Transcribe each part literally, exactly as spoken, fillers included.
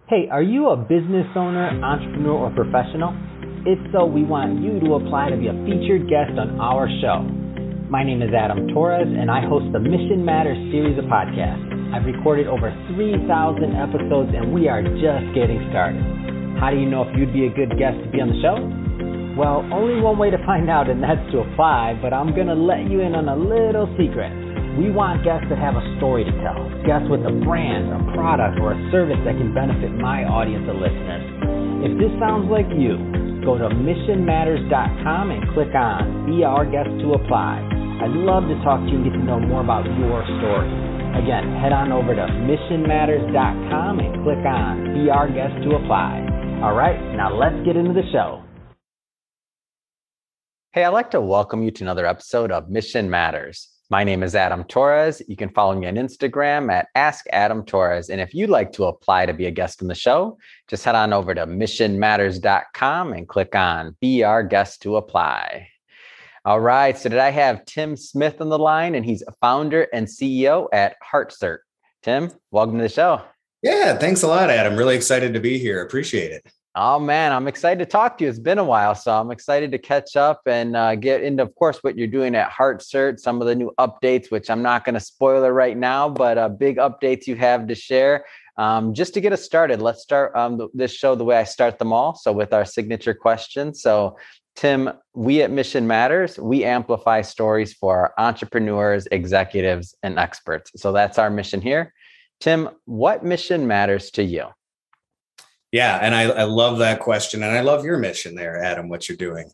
Hey, are you a business owner, entrepreneur, or professional? If so, we want you to apply to be a featured guest on our show. My name is Adam Torres, and I host the Mission Matters series of podcasts. I've recorded over three thousand episodes, and we are just getting started. How do you know if you'd be a good guest to be on the show? Well, only one way to find out, and that's to apply, but I'm going to let you in on a little secret. We want guests that have a story to tell, guests with a brand, a product, or a service that can benefit my audience of listeners. If this sounds like you, go to mission matters dot com and click on Be Our Guest to apply. I'd love to talk to you and get to know more about your story. Again, head on over to mission matters dot com and click on Be Our Guest to apply. All right, now let's get into the show. Hey, I'd like to welcome you to another episode of Mission Matters. My name is Adam Torres. You can follow me on Instagram at Ask Adam Torres. And if you'd like to apply to be a guest on the show, just head on over to mission matters dot com and click on Be Our Guest to apply. All right. So today I have Tim Smith on the line, and he's a founder and C E O at HeartCert. Tim, welcome to the show. Yeah, thanks a lot, Adam. Really excited to be here. Appreciate it. Oh, man, I'm excited to talk to you. It's been a while, so I'm excited to catch up and uh, get into, of course, what you're doing at HeartCert, some of the new updates, which I'm not going to spoil it right now, but uh, big updates you have to share. Um, just to get us started, let's start um, th- this show the way I start them all. So with our signature question. So Tim, we at Mission Matters, we amplify stories for our entrepreneurs, executives, and experts. So that's our mission here. Tim, what mission matters to you? Yeah, and I, I love that question. And I love your mission there, Adam, what you're doing.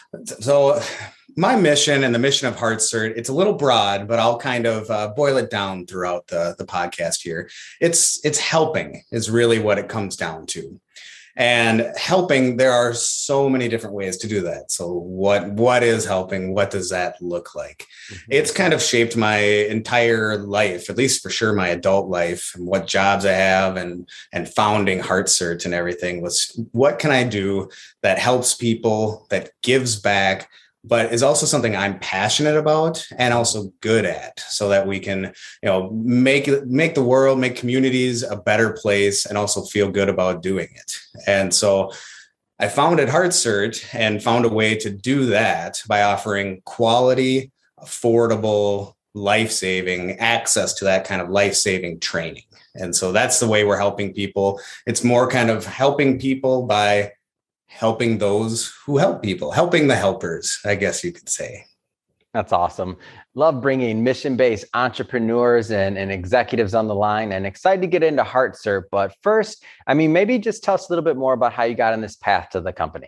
So my mission and the mission of HeartCert, it's a little broad, but I'll kind of uh, boil it down throughout the, the podcast here. It's, it's helping is really what it comes down to. And helping, there are so many different ways to do that. So what, what is helping? What does that look like? Mm-hmm. It's kind of shaped my entire life, at least for sure my adult life, and what jobs I have, and, and founding HeartCert and everything was, what can I do that helps people, that gives back, but is also something I'm passionate about and also good at, so that we can, you know, make make the world, make communities a better place, and also feel good about doing it. And so I founded HeartCert and found a way to do that by offering quality, affordable, life-saving access to that kind of life-saving training. And so that's the way we're helping people. It's more kind of helping people by helping those who help people, helping the helpers, I guess you could say. That's awesome. Love bringing mission-based entrepreneurs and, and executives on the line, and excited to get into HeartCert. But first, I mean, maybe just tell us a little bit more about how you got on this path to the company.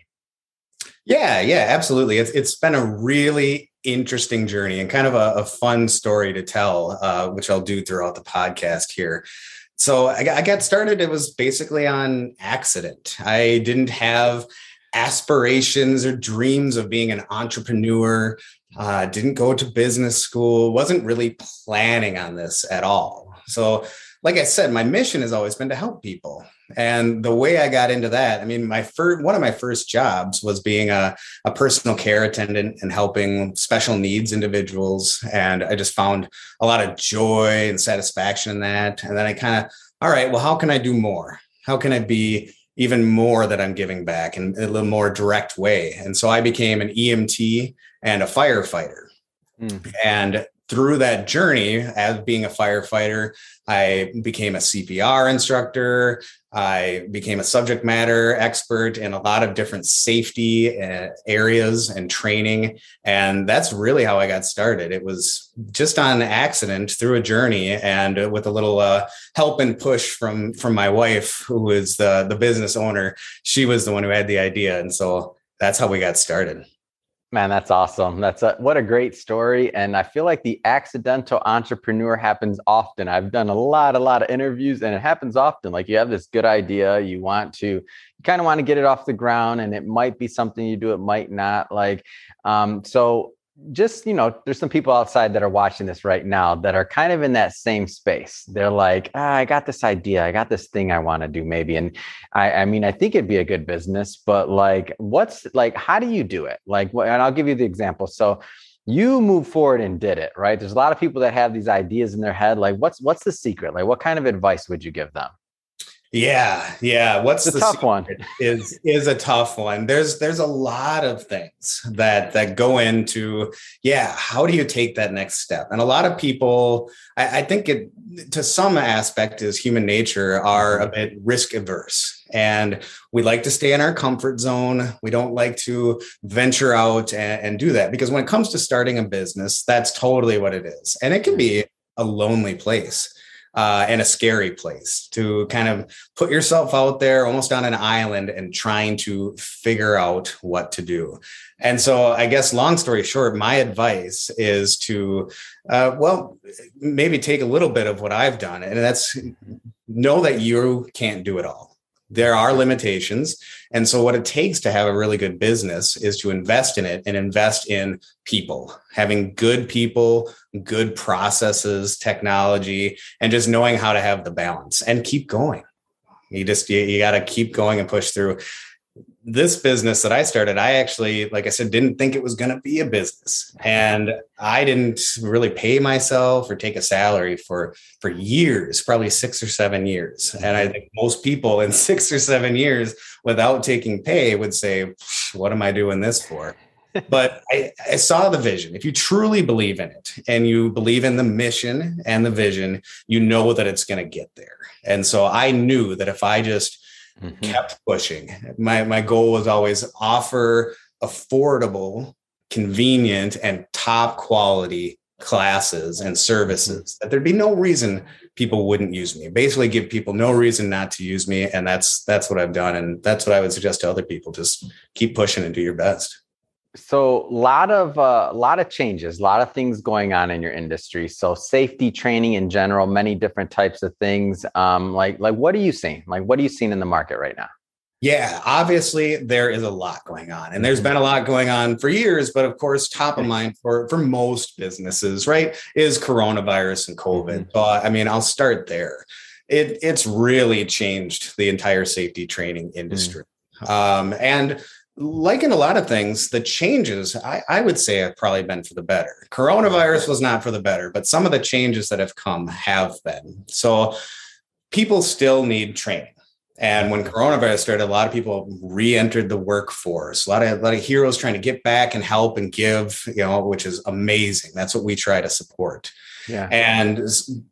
Yeah, yeah, absolutely. It's It's been a really interesting journey and kind of a, a fun story to tell, uh, which I'll do throughout the podcast here. So I got started, it was basically on accident. I didn't have aspirations or dreams of being an entrepreneur, uh, didn't go to business school, wasn't really planning on this at all. So like I said, my mission has always been to help people. And the way I got into that, I mean, my first, one of my first jobs was being a, a personal care attendant and helping special needs individuals. And I just found a lot of joy and satisfaction in that. And then I kind of, all right, well, how can I do more? How can I be even more that I'm giving back in a little more direct way? And so I became an E M T and a firefighter. Mm. And through that journey, as being a firefighter, I became a C P R instructor. I became a subject matter expert in a lot of different safety uh, areas and training. And that's really how I got started. It was just on accident through a journey, and with a little uh, help and push from, from my wife, who is the, the business owner. She was the one who had the idea. And so that's how we got started. Man, that's awesome. That's a, what a great story. And I feel like the accidental entrepreneur happens often. I've done a lot, a lot of interviews, and it happens often. Like you have this good idea, you want to, you kind of want to get it off the ground, and it might be something you do, it might not. Like, um, so just, you know, there's some people outside that are watching this right now that are kind of in that same space. They're like, ah, I got this idea. I got this thing I want to do maybe. And I, I mean, I think it'd be a good business, but like, what's like, how do you do it? Like, and I'll give you the example. So you moved forward and did it, right? There's a lot of people that have these ideas in their head. Like, what's, what's the secret? Like, what kind of advice would you give them? Yeah, yeah. What's It's a the tough one. is is a tough one. There's there's a lot of things that that go into, yeah, how do you take that next step? And a lot of people, I, I think it to some aspect is human nature, are a bit risk averse. And we like to stay in our comfort zone. We don't like to venture out and, and do that, because when it comes to starting a business, that's totally what it is. And it can be a lonely place. Uh, and a scary place to kind of put yourself out there almost on an island and trying to figure out what to do. And so I guess, long story short, my advice is to, uh, well, maybe take a little bit of what I've done, and that's know that you can't do it all. There are limitations. And so what it takes to have a really good business is to invest in it and invest in people, having good people, good processes, technology, and just knowing how to have the balance and keep going. You just, you, you got to keep going and push through. This business that I started, I actually, like I said, didn't think it was going to be a business. And I didn't really pay myself or take a salary for, for years, probably six or seven years. And I think most people in six or seven years without taking pay would say, what am I doing this for? But I, I saw the vision. If you truly believe in it and you believe in the mission and the vision, you know that it's going to get there. And so I knew that if I just Mm-hmm. kept pushing. My my goal was always offer affordable, convenient, and top quality classes and services, that there'd be no reason people wouldn't use me. Basically give people no reason not to use me. And that's that's what I've done. And that's what I would suggest to other people. Just keep pushing and do your best. So a lot of a uh, lot of changes, a lot of things going on in your industry. So safety training in general, many different types of things. Um, like like what are you seeing? Like what are you seeing in the market right now? Yeah, obviously there is a lot going on, and there's been a lot going on for years. But of course, top of mind for for most businesses, right, is coronavirus and COVID. Mm-hmm. So I mean, I'll start there. It it's really changed the entire safety training industry, mm-hmm. um, and. Like in a lot of things, the changes, I, I would say, have probably been for the better. Coronavirus was not for the better, but some of the changes that have come have been. So people still need training. And when coronavirus started, a lot of people re-entered the workforce. A lot of, a lot of heroes trying to get back and help and give, you know, which is amazing. That's what we try to support. Yeah. And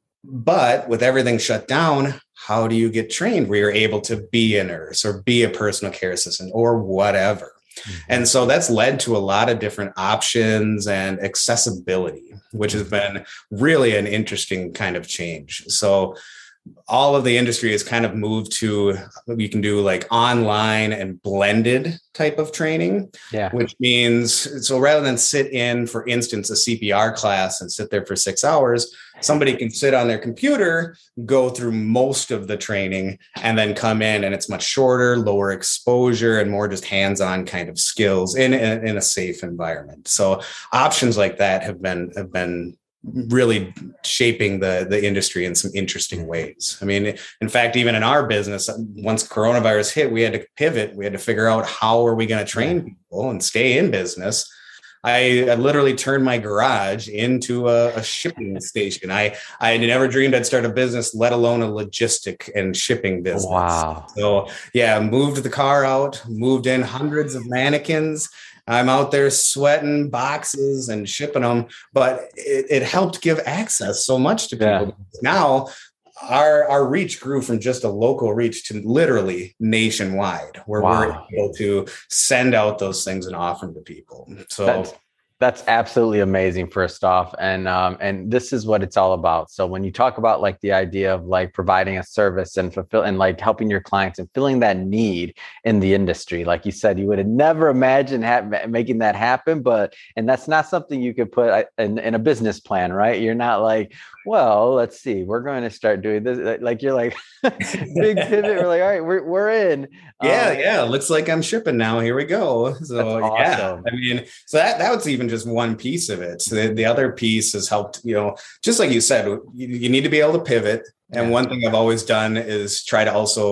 but with everything shut down, how do you get trained where you're able to be a nurse or be a personal care assistant or whatever? Mm-hmm. And so that's led to a lot of different options and accessibility, which has been really an interesting kind of change. So all of the industry has kind of moved to, you can do like online and blended type of training, yeah. which means, so rather than sit in, for instance, a C P R class and sit there for six hours, somebody can sit on their computer, go through most of the training, and then come in, and it's much shorter, lower exposure, and more just hands-on kind of skills in, in, in a safe environment. So options like that have been, have been really shaping the, the industry in some interesting ways. I mean, in fact, even in our business, once coronavirus hit, we had to pivot. We had to figure out how are we going to train people and stay in business. I, I literally turned my garage into a, a shipping station. I, I had never dreamed I'd start a business, let alone a logistic and shipping business. Wow. So yeah, moved the car out, moved in hundreds of mannequins. I'm out there sweating boxes and shipping them, but it, it helped give access so much to people. Yeah. Now our, our reach grew from just a local reach to literally nationwide, where wow. we're able to send out those things and offer them to people. So That's- That's absolutely amazing, first off. And, um, and this is what it's all about. So when you talk about like the idea of like providing a service and fulfill and like helping your clients and filling that need in the industry, like you said, you would have never imagined ha- making that happen, but, and that's not something you could put in, in a business plan, right? You're not like, well, let's see, we're going to start doing this. Like you're like big pivot. We're like, all right, we're, we're in. Yeah. Um, yeah. Looks like I'm shipping now. Here we go. So awesome. Yeah, I mean, so that, that was even just one piece of it. So the, the other piece has helped, you know, just like you said, you, you need to be able to pivot. And yeah. one thing I've always done is try to also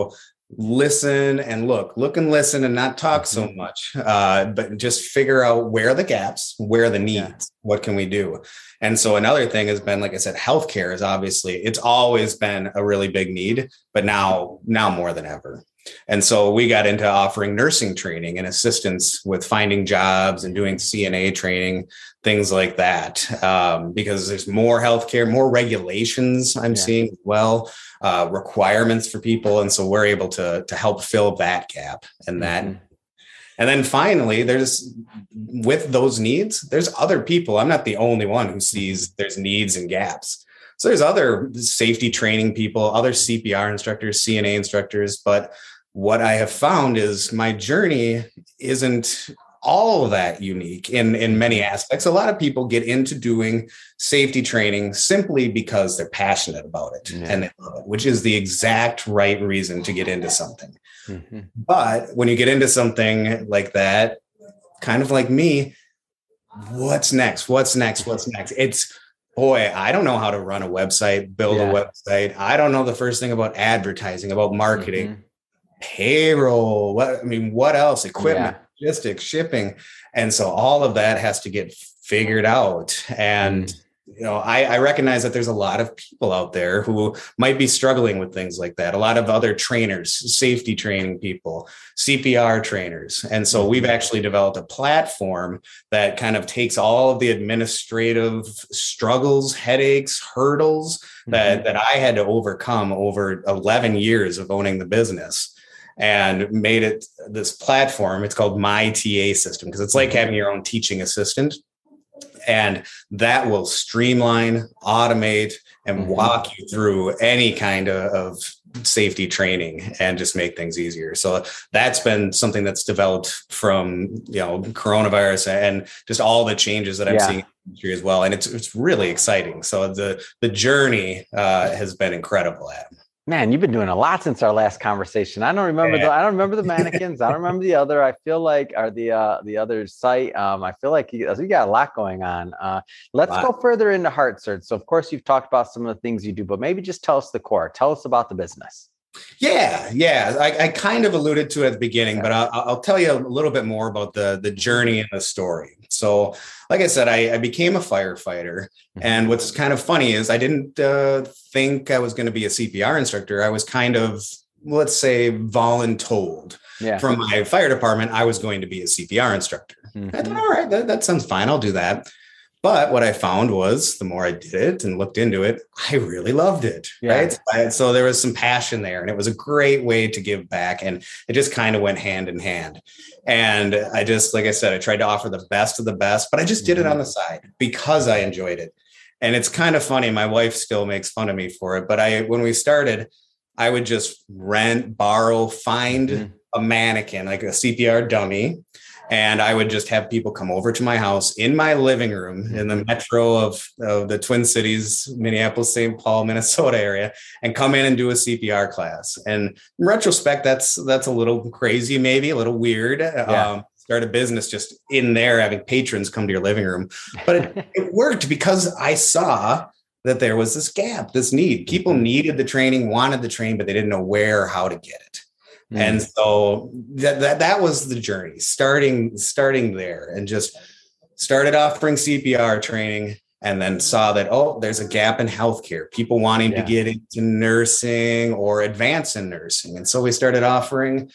listen and look, look and listen and not talk so much, uh, but just figure out where are the gaps, where are the needs, yeah. what can we do? And so another thing has been, like I said, healthcare is obviously, it's always been a really big need, but now, now more than ever. And so we got into offering nursing training and assistance with finding jobs and doing C N A training, things like that, um, because there's more healthcare, more regulations I'm yeah. seeing as well, uh, requirements for people. And so we're able to, to help fill that gap and that. Mm-hmm. And then finally, there's with those needs, there's other people. I'm not the only one who sees there's needs and gaps. So there's other safety training people, other C P R instructors, C N A instructors. But what I have found is my journey isn't all that unique in, in many aspects. A lot of people get into doing safety training simply because they're passionate about it yeah. and they love it, which is the exact right reason to get into something. Mm-hmm. But when you get into something like that, kind of like me, what's next? What's next? What's next? It's Boy, I don't know how to run a website, build yeah. a website. I don't know the first thing about advertising, about marketing, mm-hmm. payroll. What I mean, what else? Equipment, yeah. logistics, shipping. And so all of that has to get figured out. And mm. you know, I, I recognize that there's a lot of people out there who might be struggling with things like that. A lot of other trainers, safety training people, C P R trainers. And so we've actually developed a platform that kind of takes all of the administrative struggles, headaches, hurdles that, mm-hmm. that I had to overcome over eleven years of owning the business, and made it this platform. It's called My T A System, because it's like having your own teaching assistant. And that will streamline, automate, and mm-hmm. walk you through any kind of, of safety training and just make things easier. So that's been something that's developed from, you know, coronavirus and just all the changes that I'm yeah. seeing in the industry as well. And it's it's really exciting. So the the journey uh, has been incredible, Adam. Man, you've been doing a lot since our last conversation. I don't remember yeah. the I don't remember the mannequins. I don't remember the other. I feel like are the uh, the other site. Um, I feel like you, you got a lot going on. Uh, let's wow. go further into HeartSurge. So, of course, you've talked about some of the things you do, but maybe just tell us the core. Tell us about the business. Yeah, yeah. I, I kind of alluded to it at the beginning, but I'll, I'll tell you a little bit more about the, the journey and the story. So, like I said, I, I became a firefighter. And what's kind of funny is I didn't uh, think I was going to be a C P R instructor. I was kind of, let's say, voluntold yeah. from my fire department. I was going to be a C P R instructor. Mm-hmm. I thought, all right, that, that sounds fine. I'll do that. But what I found was the more I did it and looked into it, I really loved it. Yeah. Right. So there was some passion there, and it was a great way to give back. And it just kind of went hand in hand. And I just, like I said, I tried to offer the best of the best, but I just did mm-hmm. it on the side because I enjoyed it. And it's kind of funny. My wife still makes fun of me for it. But I, when we started, I would just rent, borrow, find mm-hmm. a mannequin, like a C P R dummy. And I would just have people come over to my house in my living room in the metro of, of the Twin Cities, Minneapolis, Saint Paul, Minnesota area, and come in and do a C P R class. And in retrospect, that's that's a little crazy, maybe a little weird. Yeah. Um, start a business just in there, having patrons come to your living room. But it, it worked because I saw that there was this gap, this need. People needed the training, wanted the training, but they didn't know where or how to get it. And so that, that that was the journey, starting starting there, and just started offering C P R training, and then saw that, oh, there's a gap in healthcare, people wanting yeah. to get into nursing or advance in nursing. And so we started offering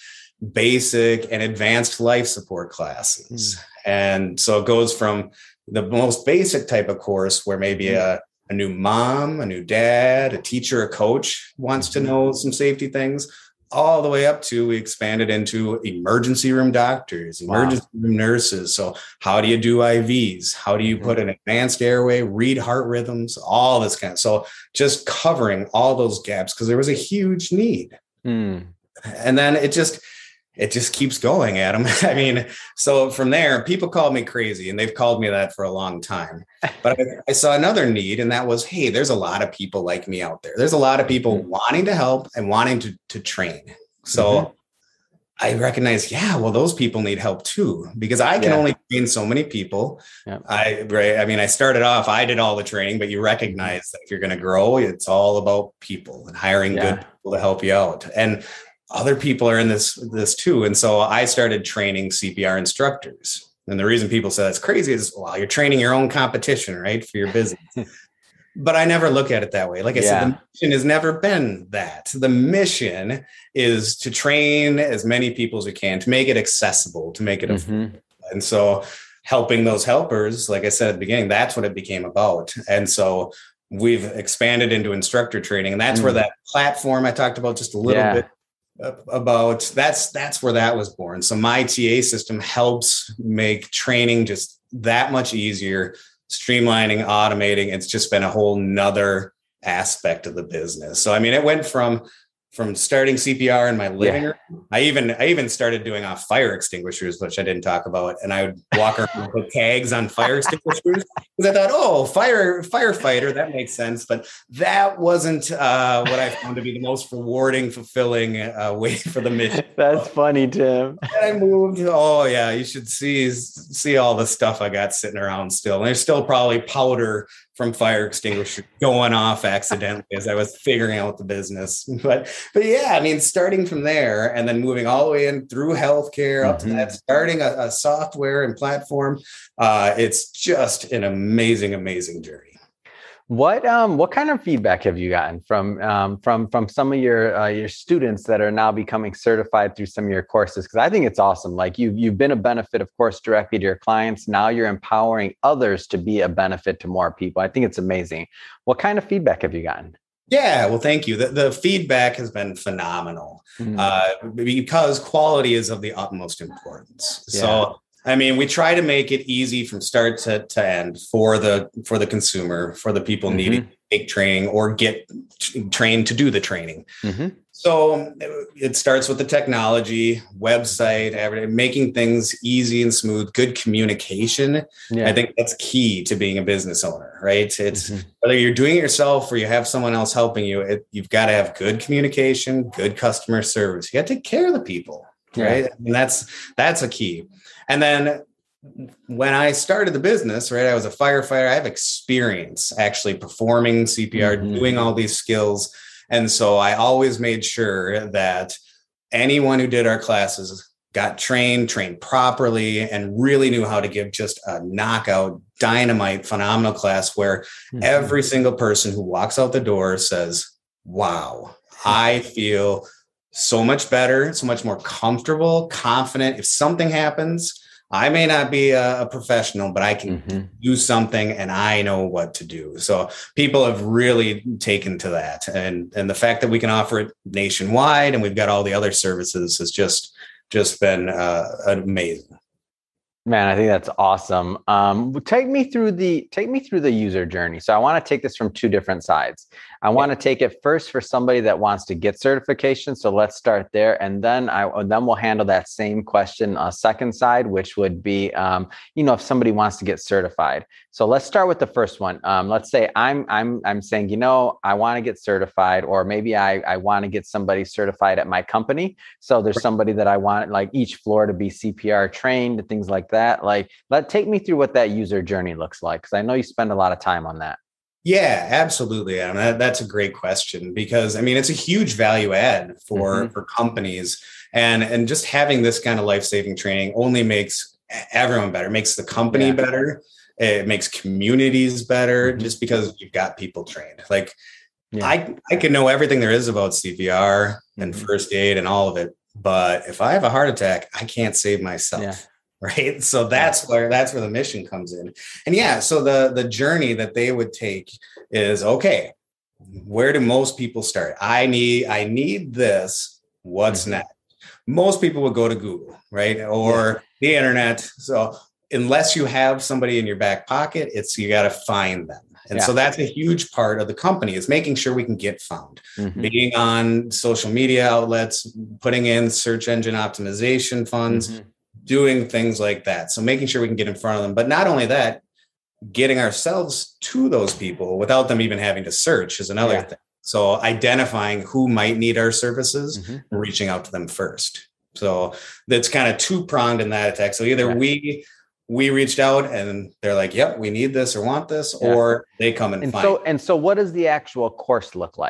basic and advanced life support classes. Mm. And so it goes from the most basic type of course where maybe mm. a, a new mom, a new dad, a teacher, a coach wants to know some safety things, all the way up to we expanded into emergency room doctors, emergency wow. room nurses. So how do you do I Vs? How do you put an advanced airway, read heart rhythms, all this kind of, so just covering all those gaps because there was a huge need. Mm. And then it just, it just keeps going, Adam. I mean, so from there, people called me crazy, and they've called me that for a long time. But I, I saw another need, and that was, hey, there's a lot of people like me out there. There's a lot of people mm-hmm. wanting to help and wanting to, to train. So mm-hmm. I recognize, yeah, well, those people need help too, because I can yeah. only train so many people. Yeah. I, right. I mean, I started off, I did all the training, but you recognize that if you're going to grow, it's all about people and hiring yeah. good people to help you out. And other people are in this, this too. And so I started training C P R instructors. And the reason people say that's crazy is, well, you're training your own competition, right? For your business. But I never look at it that way. Like I yeah. said, the mission has never been that. The mission is to train as many people as we can, to make it accessible, to make it mm-hmm. affordable. And so helping those helpers, like I said at the beginning, that's what it became about. And so we've expanded into instructor training. And that's mm. where that platform I talked about just a little yeah. bit about, that's that's where that was born. So my T A system helps make training just that much easier, streamlining, automating. It's just been a whole nother aspect of the business. So, I mean, it went from from starting C P R in my living yeah. room. I even I even started doing off fire extinguishers, which I didn't talk about. And I would walk around and put tags on fire extinguishers because I thought, oh, fire firefighter, that makes sense. But that wasn't uh, what I found to be the most rewarding, fulfilling uh, way for the mission. That's funny, Tim. And I moved. Oh yeah, you should see see all the stuff I got sitting around still. And there's still probably powder from fire extinguisher going off accidentally as I was figuring out the business. But, but yeah, I mean, starting from there and then moving all the way in through healthcare up mm-hmm. to that, starting a, a software and platform. Uh, it's just an amazing, amazing journey. What um what kind of feedback have you gotten from um from from some of your uh, your students that are now becoming certified through some of your courses? Because I think it's awesome. Like you you've been a benefit, of course, directly to your clients. Now you're empowering others to be a benefit to more people. I think it's amazing. What kind of feedback have you gotten? Yeah, well, thank you. The, the feedback has been phenomenal mm-hmm. uh, because quality is of the utmost importance. Yeah. So. I mean, we try to make it easy from start to, to end for the for the consumer, for the people mm-hmm. needing to take training or get t- trained to do the training. Mm-hmm. So it starts with the technology, website, everything, making things easy and smooth, good communication. Yeah. I think that's key to being a business owner, right? It's mm-hmm. whether you're doing it yourself or you have someone else helping you, it, you've got to have good communication, good customer service. You got to take care of the people, right? Yeah. And that's that's a key. And then when I started the business, right, I was a firefighter. I have experience actually performing C P R, mm-hmm. doing all these skills. And so I always made sure that anyone who did our classes got trained, trained properly, and really knew how to give just a knockout, dynamite, phenomenal class where mm-hmm. every single person who walks out the door says, wow, I feel so much better, so much more comfortable, confident. If something happens, I may not be a, a professional, but I can mm-hmm. do something and I know what to do. So people have really taken to that. And, and the fact that we can offer it nationwide and we've got all the other services has just, just been uh, amazing. Man, I think that's awesome. Um, take me through the take me through the user journey. So I want to take this from two different sides. I want to take it first for somebody that wants to get certification. So let's start there, and then I then we'll handle that same question a second side, which would be, um, you know, if somebody wants to get certified. So let's start with the first one. Um, let's say I'm I'm I'm saying, you know, I want to get certified, or maybe I I want to get somebody certified at my company. So there's somebody that I want like each floor to be C P R trained and things like that. That like let take me through what that user journey looks like, because I know you spend a lot of time on that. Yeah, absolutely. And that, that's a great question, because I mean, it's a huge value add for, mm-hmm. for companies, and, and just having this kind of life-saving training only makes everyone better, makes the company yeah. better. It makes communities better mm-hmm. just because you've got people trained. Like yeah. I, I can know everything there is about C P R mm-hmm. and first aid and all of it, but if I have a heart attack, I can't save myself. Yeah. Right. So that's where that's where the mission comes in. And yeah, so the the journey that they would take is, okay, where do most people start? I need I need this. What's mm-hmm. next? Most people would go to Google, right? Or yeah. the internet. So unless you have somebody in your back pocket, it's you got to find them. And yeah. so that's a huge part of the company, is making sure we can get found, mm-hmm. being on social media outlets, putting in search engine optimization funds. Mm-hmm. Doing things like that. So making sure we can get in front of them, but not only that, getting ourselves to those people without them even having to search is another yeah. thing. So identifying who might need our services mm-hmm. and reaching out to them first. So that's kind of two pronged in that attack. So either yeah. we, we reached out and they're like, yep, we need this or want this, yeah. or they come and, and find so, it. And so what does the actual course look like?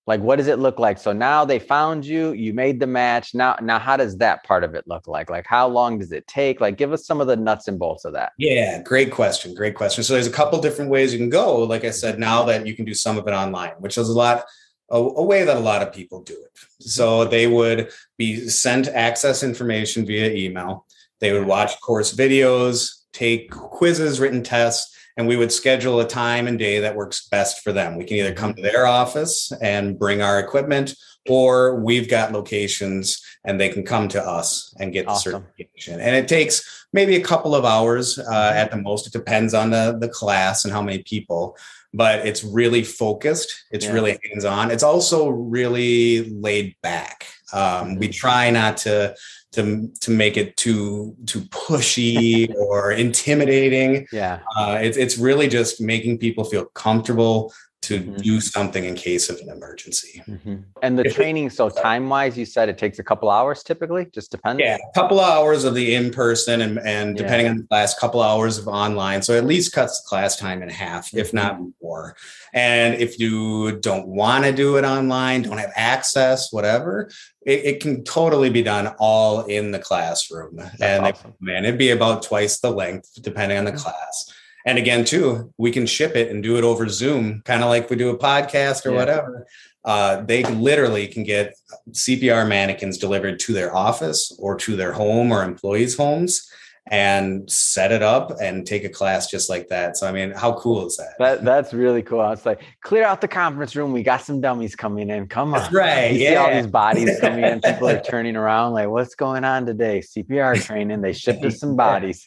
Like, what does it look like? So now they found you, you made the match. Now, now how does that part of it look like? Like, how long does it take? Like, give us some of the nuts and bolts of that. Yeah, great question. Great question. So there's a couple different ways you can go. Like I said, now that you can do some of it online, which is a lot, a, a way that a lot of people do it. So they would be sent access information via email. They would watch course videos, take quizzes, written tests, and we would schedule a time and day that works best for them. We can either come to their office and bring our equipment, or we've got locations and they can come to us and get Awesome. the certification. And it takes maybe a couple of hours uh, at the most. It depends on the, the class and how many people, but it's really focused. It's yeah. really hands-on. It's also really laid back. Um, mm-hmm. We try not to to to make it too too pushy or intimidating. Yeah, uh, it's it's really just making people feel comfortable to mm-hmm. do something in case of an emergency. Mm-hmm. And the if training, it, so time wise, you said it takes a couple hours typically, just depends. Yeah, a couple of hours of the in-person and, and depending yeah. on the class, couple hours of online. So at least cuts the class time in half, mm-hmm. if not more. And if you don't want to do it online, don't have access, whatever, it, it can totally be done all in the classroom. That's and awesome. it, man, it'd be about twice the length depending on the mm-hmm. class. And again, too, we can ship it and do it over Zoom, kind of like we do a podcast or yeah. whatever. Uh, they literally can get C P R mannequins delivered to their office or to their home or employees' homes and set it up and take a class just like that. So, I mean, how cool is that? that that's really cool. It's like, clear out the conference room. We got some dummies coming in. Come on. That's right. You yeah. see all these bodies coming in. People are turning around like, what's going on today? C P R training. They shipped us some bodies.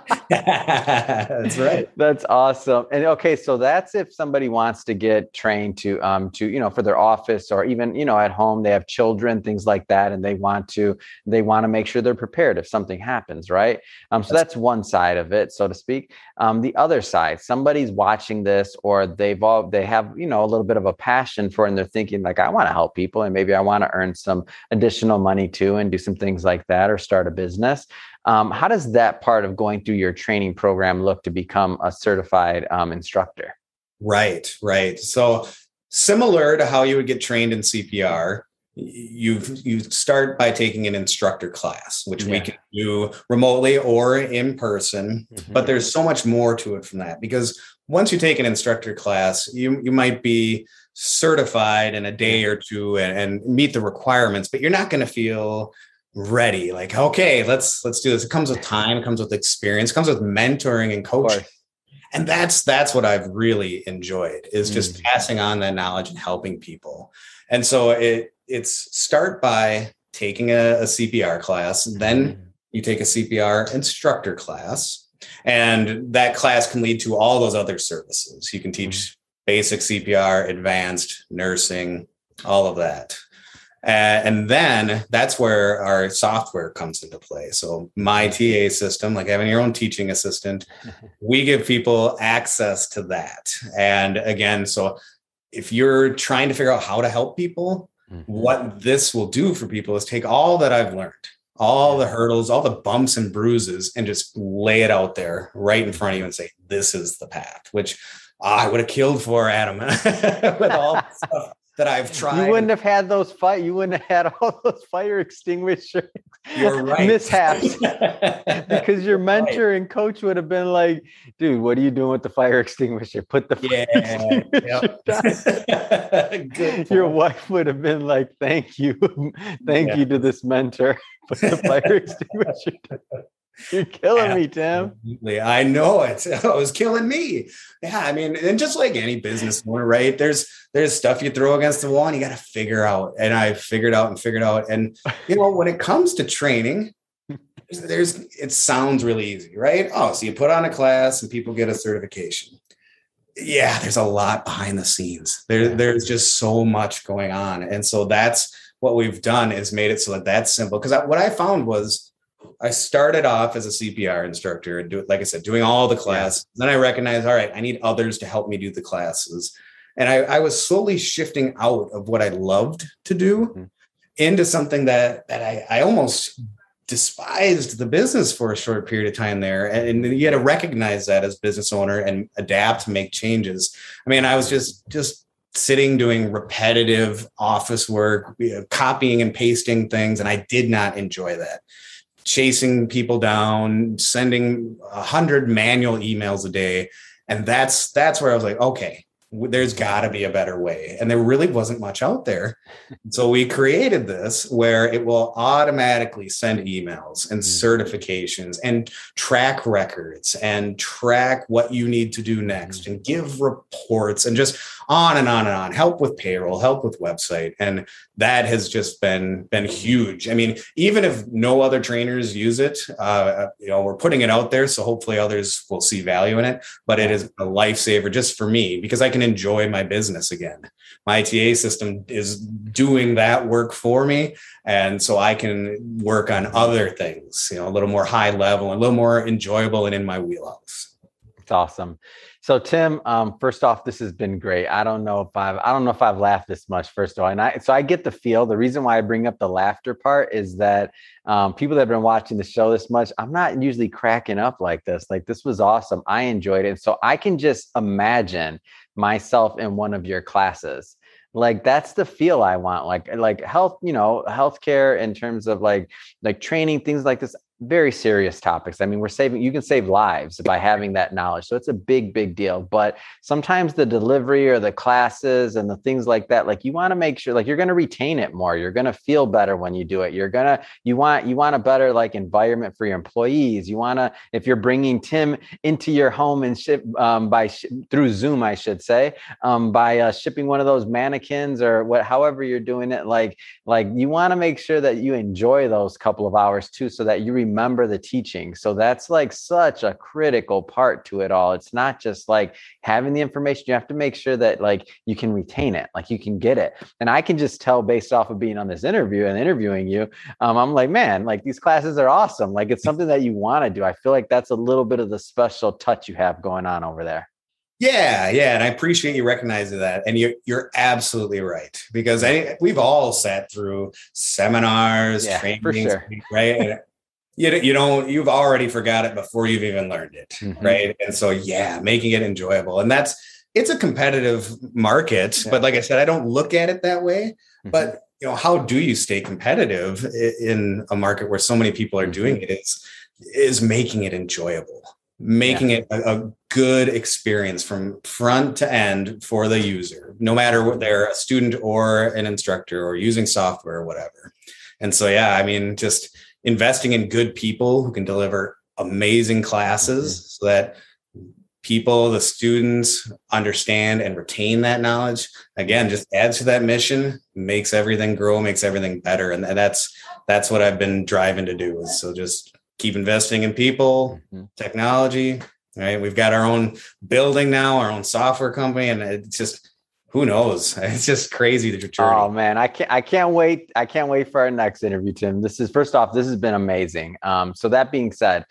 That's right. That's awesome. And okay, so that's if somebody wants to get trained to um to you know for their office or even you know at home, they have children, things like that, and they want to they want to make sure they're prepared if something happens, right? Um, so that's one side of it, so to speak. Um, the other side, somebody's watching this, or they've all they have you know a little bit of a passion for, it, and they're thinking like, I want to help people, and maybe I want to earn some additional money too, and do some things like that, or start a business. Um, how does that part of going through your training program look to become a certified um, instructor? Right, right. So similar to how you would get trained in C P R, you you start by taking an instructor class, which yeah. we can do remotely or in person. Mm-hmm. But there's so much more to it from that, because once you take an instructor class, you you might be certified in a day or two and, and meet the requirements, but you're not going to feel ready. Like, okay, let's, let's do this. It comes with time, it comes with experience, it comes with mentoring and coaching. And that's, that's what I've really enjoyed, is just mm. passing on that knowledge and helping people. And so it, it's start by taking a, a C P R class, then mm. you take a C P R instructor class, and that class can lead to all those other services. You can teach mm. basic C P R, advanced nursing, all of that. Uh, and then that's where our software comes into play. So my T A system, like having your own teaching assistant, we give people access to that. And again, so if you're trying to figure out how to help people, mm-hmm. what this will do for people is take all that I've learned, all the hurdles, all the bumps and bruises, and just lay it out there right in front of you and say, this is the path, which oh, I would have killed for, Adam, with all the stuff that I've tried. You wouldn't have had those fight. You wouldn't have had all those fire extinguisher You're right. mishaps because your mentor right. and coach would have been like, "Dude, what are you doing with the fire extinguisher? Put the fire yeah, extinguisher down." Your wife would have been like, "Thank you, thank yeah. you to this mentor. Put the fire extinguisher down." You're killing Absolutely. me, Tim. I know it. It was killing me. Yeah, I mean, and just like any business owner, right? There's there's stuff you throw against the wall and you got to figure out. And I figured out and figured out. And you know, when it comes to training, there's it sounds really easy, right? Oh, so you put on a class and people get a certification. Yeah, there's a lot behind the scenes. There, yeah. There's just so much going on. And so that's what we've done, is made it so that that's simple. Because what I found was, I started off as a C P R instructor and do it, like I said, doing all the classes. Yeah. Then I recognized, all right, I need others to help me do the classes. And I, I was slowly shifting out of what I loved to do mm-hmm. into something that, that I, I almost despised the business for a short period of time there. And, and you got to recognize that as a business owner and adapt, make changes. I mean, I was just, just sitting doing repetitive office work, you know, copying and pasting things. And I did not enjoy that. Chasing people down, sending a hundred manual emails a day. And that's, that's where I was like, okay, there's got to be a better way. And there really wasn't much out there. So we created this where it will automatically send emails and certifications and track records and track what you need to do next and give reports and just on and on and on, help with payroll, help with website. And that has just been, been huge. I mean, even if no other trainers use it, uh, you know, we're putting it out there. So hopefully others will see value in it, but it is a lifesaver just for me because I can enjoy my business again. My I T A system is doing that work for me. And so I can work on other things, you know, a little more high level and a little more enjoyable and in my wheelhouse. It's awesome. So Tim, um, first off, this has been great. I don't know if I've, I don't know if I've laughed this much, first of all. And I, so I get the feel, the reason why I bring up the laughter part is that um, people that have been watching the show this much, I'm not usually cracking up like this. Like this was awesome. I enjoyed it. So I can just imagine myself in one of your classes. Like that's the feel I want, like, like health, you know, healthcare in terms of like, like training, things like this. Very serious topics. I mean, we're saving, you can save lives by having that knowledge. So it's a big, big deal. But sometimes the delivery or the classes and the things like that, like you want to make sure like you're going to retain it more. You're going to feel better when you do it. You're going to, you want, you want a better like environment for your employees. You want to, if you're bringing Tim into your home and ship um, by sh- through Zoom, I should say, um, by uh, shipping one of those mannequins or what, however you're doing it, like, like you want to make sure that you enjoy those couple of hours too, so that you remember remember the teaching. So that's like such a critical part to it all. It's not just like having the information. You have to make sure that like you can retain it, like you can get it. And I can just tell based off of being on this interview and interviewing you, um, I'm like, man, like these classes are awesome. Like it's something that you want to do. I feel like that's a little bit of the special touch you have going on over there. Yeah, yeah. And I appreciate you recognizing that. And you're, you're absolutely right. Because I, we've all sat through seminars, yeah, trainings, for sure. right? And you, you don't, you've already forgot it before you've even learned it, mm-hmm. right? And so, yeah, making it enjoyable. And that's, it's a competitive market. Yeah. But like I said, I don't look at it that way. Mm-hmm. But, you know, how do you stay competitive in a market where so many people are doing it is, is making it enjoyable. Making yeah. it a, a good experience from front to end for the user, no matter what they're a student or an instructor or using software or whatever. And so, yeah, I mean, just investing in good people who can deliver amazing classes mm-hmm. so that people, the students understand and retain that knowledge. Again, just adds to that mission, makes everything grow, makes everything better. And that's, that's what I've been driving to do is so just keep investing in people, mm-hmm. technology, right? We've got our own building now, our own software company, and it's just, who knows? It's just crazy the journey. Oh man, I can't, I can't wait. I can't wait for our next interview, Tim. This is, first off, this has been amazing. Um, so that being said,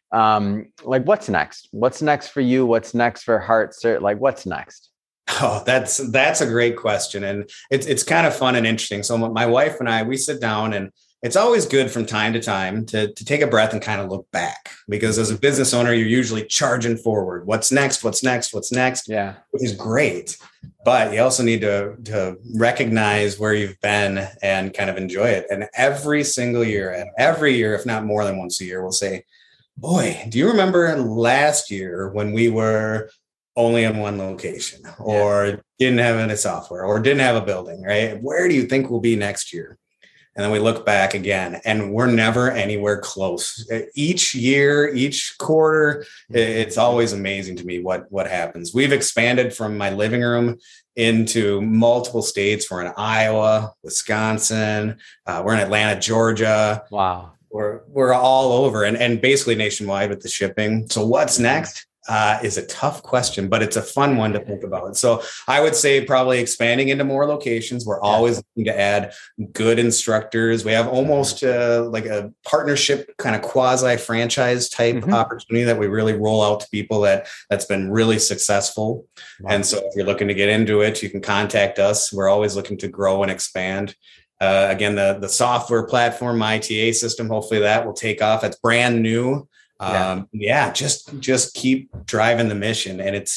um, like what's next? What's next for you? What's next for HeartCert? Like what's next? Oh, that's, that's a great question. And it's, it's kind of fun and interesting. So my wife and I, we sit down and it's always good from time to time to, to take a breath and kind of look back, because as a business owner, you're usually charging forward. What's next? What's next? What's next? Yeah. Which is great. But you also need to, to recognize where you've been and kind of enjoy it. And every single year, and every year, if not more than once a year, we'll say, boy, do you remember last year when we were only in one location or yeah. didn't have any software or didn't have a building, right? Where do you think we'll be next year? And then we look back again and we're never anywhere close. Each year, each quarter, it's always amazing to me what, what happens. We've expanded from my living room into multiple states. We're in Iowa, Wisconsin, uh, we're in Atlanta, Georgia. Wow. We're, we're all over and, and basically nationwide with the shipping. So what's next? Uh, is a tough question, but it's a fun one to think about. So I would say probably expanding into more locations. We're always looking to add good instructors. We have almost uh, like a partnership kind of quasi franchise type mm-hmm. opportunity that we really roll out to people that that's been really successful. Wow. And so if you're looking to get into it, you can contact us. We're always looking to grow and expand. Uh, again, the, the software platform, my I T A system, hopefully that will take off. It's brand new. Yeah. Um, yeah, just, just keep driving the mission and it's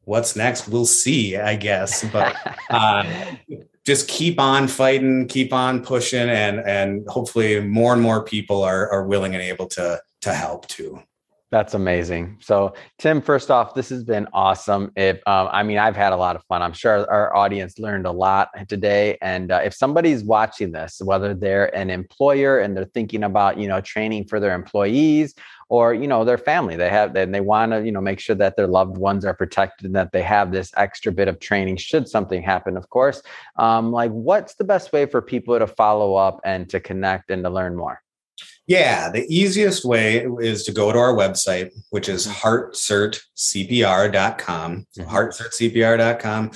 what's next? We'll see, I guess. But uh, just keep on fighting, keep on pushing, and and hopefully more and more people are are willing and able to to help too. That's amazing. So, Tim, first off, this has been awesome. If um, I mean, I've had a lot of fun. I'm sure our audience learned a lot today. And uh, if somebody's watching this, whether they're an employer and they're thinking about, you know, training for their employees, or, you know, their family, they have, and they want to, you know, make sure that their loved ones are protected and that they have this extra bit of training should something happen, of course. Um, like, what's the best way for people to follow up and to connect and to learn more? Yeah, the easiest way is to go to our website, which is heart cert C P R dot com. So heart cert C P R dot com.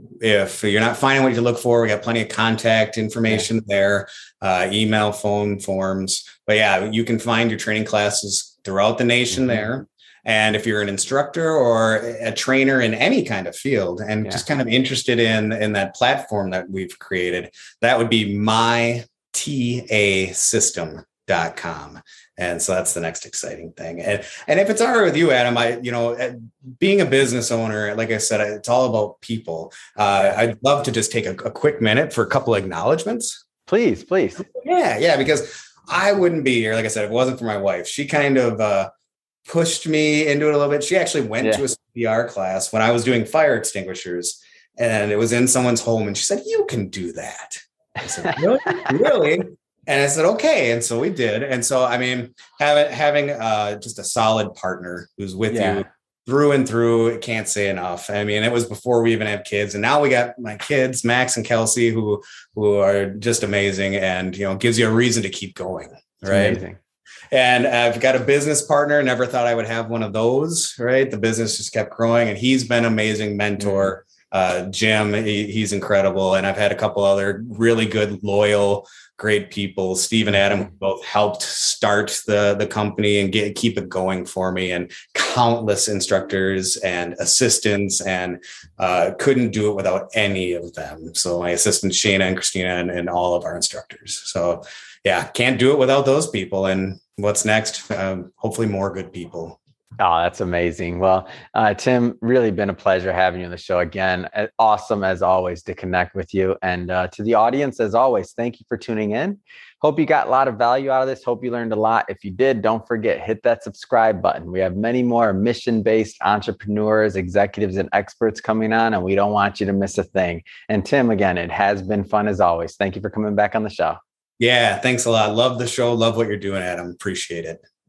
If you're not finding what you look for, we got plenty of contact information yeah. there, uh, email, phone, forms. But yeah, you can find your training classes throughout the nation mm-hmm. there. And if you're an instructor or a trainer in any kind of field and yeah. just kind of interested in, in that platform that we've created, that would be my T A system dot com. And so that's the next exciting thing. And, and if it's all right with you, Adam, I, you know, being a business owner, like I said, it's all about people. Uh, I'd love to just take a, a quick minute for a couple of acknowledgements. Please, please. Yeah. Yeah. Because I wouldn't be here. Like I said, if it wasn't for my wife, she kind of uh, pushed me into it a little bit. She actually went yeah. to a C P R class when I was doing fire extinguishers, and it was in someone's home. And she said, "You can do that." I said, "Really? Really?" And I said, okay. And so we did. And so, I mean, having, having uh, just a solid partner who's with yeah. you through and through, can't say enough. I mean, it was before we even had kids. And now we got my kids, Max and Kelsey, who, who are just amazing, and, you know, gives you a reason to keep going. It's right. Amazing. And I've got a business partner. Never thought I would have one of those. Right. The business just kept growing, and he's been an amazing mentor. Mm-hmm. Uh, Jim, he, he's incredible. And I've had a couple other really good, loyal, great people. Steve and Adam both helped start the, the company and get, keep it going for me, and countless instructors and assistants, and uh, couldn't do it without any of them. So my assistants, Shana and Christina, and, and all of our instructors. So yeah, can't do it without those people. And what's next? Um, hopefully more good people. Oh, that's amazing. Well, uh, Tim, really been a pleasure having you on the show again. Awesome, as always, to connect with you. And uh, to the audience, as always, thank you for tuning in. Hope you got a lot of value out of this. Hope you learned a lot. If you did, don't forget, hit that subscribe button. We have many more mission-based entrepreneurs, executives, and experts coming on, and we don't want you to miss a thing. And Tim, again, it has been fun as always. Thank you for coming back on the show. Yeah, thanks a lot. Love the show. Love what you're doing, Adam. Appreciate it.